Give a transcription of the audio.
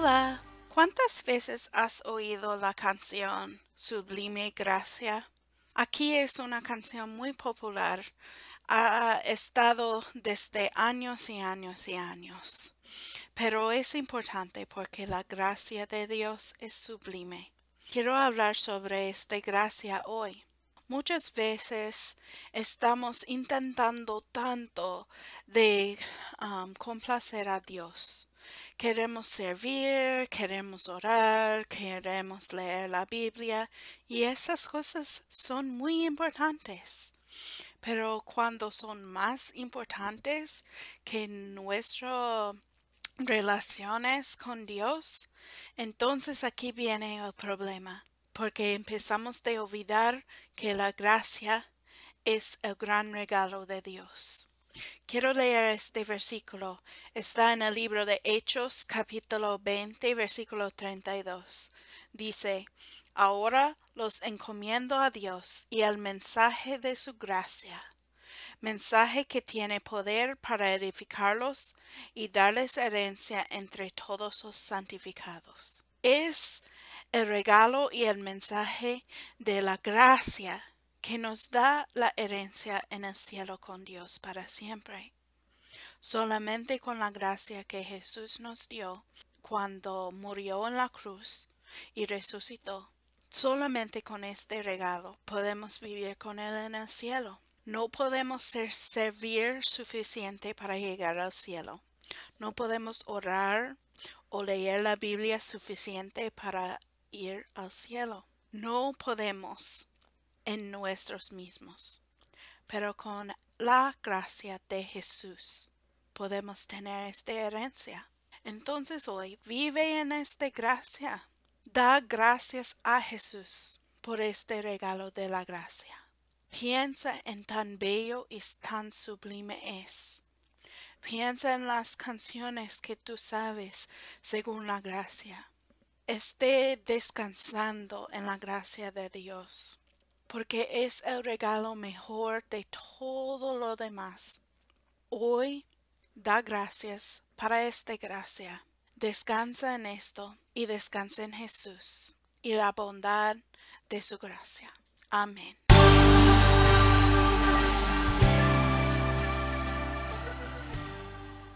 Hola, ¿cuántas veces has oído la canción Sublime Gracia? Aquí es una canción muy popular. Ha estado desde años y años y años. Pero es importante porque la gracia de Dios es sublime. Quiero hablar sobre esta gracia hoy. Muchas veces estamos intentando tanto de complacer a Dios. Queremos servir, queremos orar, queremos leer la Biblia y esas cosas son muy importantes. Pero cuando son más importantes que nuestras relaciones con Dios, entonces aquí viene el problema, porque empezamos a olvidar que la gracia es el gran regalo de Dios. Quiero leer este versículo. Está en el libro de Hechos, capítulo 20, versículo 32. Dice, Ahora los encomiendo a Dios y al mensaje de su gracia, mensaje que tiene poder para edificarlos y darles herencia entre todos los santificados. Es el regalo y el mensaje de la gracia que nos da la herencia en el cielo con Dios para siempre. Solamente con la gracia que Jesús nos dio cuando murió en la cruz y resucitó, solamente con este regalo podemos vivir con Él en el cielo. No podemos servir suficiente para llegar al cielo. No podemos orar o leer la Biblia suficiente para ir al cielo. No podemos en nosotros mismos, pero con la gracia de Jesús podemos tener esta herencia. Entonces hoy vive en esta gracia. Da gracias a Jesús por este regalo de la gracia. Piensa en tan bello y tan sublime es. Piensa en las canciones que tú sabes según la gracia. Esté descansando en la gracia de Dios, porque es el regalo mejor de todo lo demás. Hoy da gracias para esta gracia. Descansa en esto y descansa en Jesús y la bondad de su gracia. Amén.